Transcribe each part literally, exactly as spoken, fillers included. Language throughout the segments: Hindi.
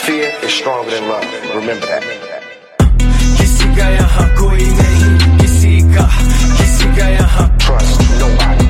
Fear is stronger than love. Remember that. किसी का यहाँ कोई नहीं, किसी का किसी का यहाँ Trust nobody.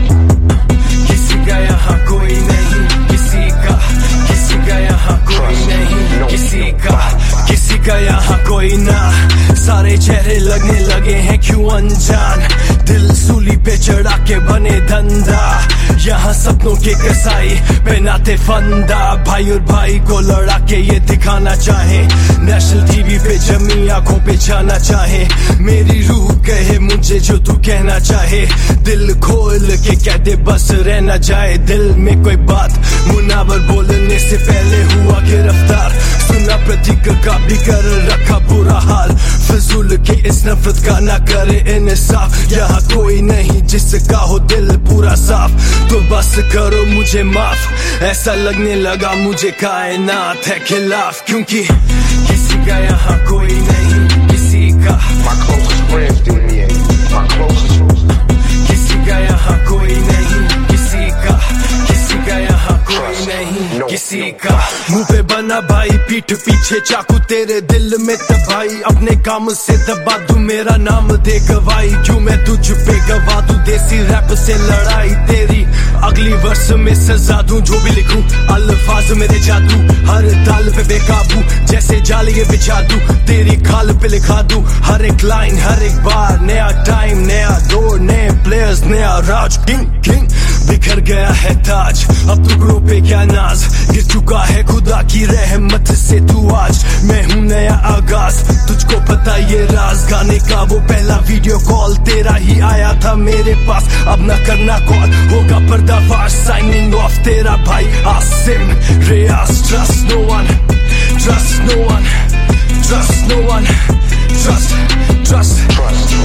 किसी का यहाँ कोई नहीं, किसी का किसी का यहाँ कोई नहीं, किसी का किसी का यहाँ कोई ना। सारे चेहरे लगने लगे हैं क्यों अनजान, दिल सूली पे चढ़ा के बने धंधा। यहाँ सपनों के कसाई पहनाते फंदा, भाई और भाई को लड़ा के ये दिखाना चाहे, नेशनल टीवी पे जमी आंखों पे जाना चाहे। मेरी रूह कहे मुझे जो तू कहना चाहे, दिल खोल के कह दे बस रहना जाए। दिल में कोई बात मुनावर बोलने से पहले हुआ गिरफ्तार, सुना प्रतीक का भी कर रखा बुरा हाल। फजूल के इस नफरत का ना करे इंसाफ, यहाँ कोई नहीं जिसका हो दिल पूरा साफ। तो बस करो मुझे माफ, ऐसा लगने लगा मुझे कायनात है खिलाफ, क्योंकि किसी का यहाँ कोई नहीं, किसी का My closest friends do me in. My closest. किसी का यहाँ कोई नहीं, किसी का किसी का यहाँ कोई नहीं, किसी का। मुंह पे बना भाई पीठ पीछे चाकू, तेरे दिल में तबाही, अपने काम से दबा दूं मेरा नाम दे गवाही। क्यों मैं तुझ पे गवा दूं देसी रैप से लड़ाई तेरी, अगली वर्ष में सजा दूं जो भी लिखूं, अल्फाज मेरे जादू हर ताल पे बेकाबू, जैसे जाल ये बिछा दूं तेरी खाल पे लिखा दूं। हर एक लाइन हर एक बार नया टाइम नया दौर, नए प्लेयर्स नया राज। किंग किंग बिखर गया है ताज, अब टुकड़ों पे क्या नाज, गिर चुका है खुदा की रहमत से तू आज। मैं हूँ नया आगाज, तुझको पता ये राज, गाने का वो पहला वीडियो कॉल तेरा ही आया था मेरे पास। अब ना करना कॉल होगा पर्दाफाश, साइनिंग ऑफ तेरा भाई Asim Riaz. Trust no one, trust no one, trust no one, trust trust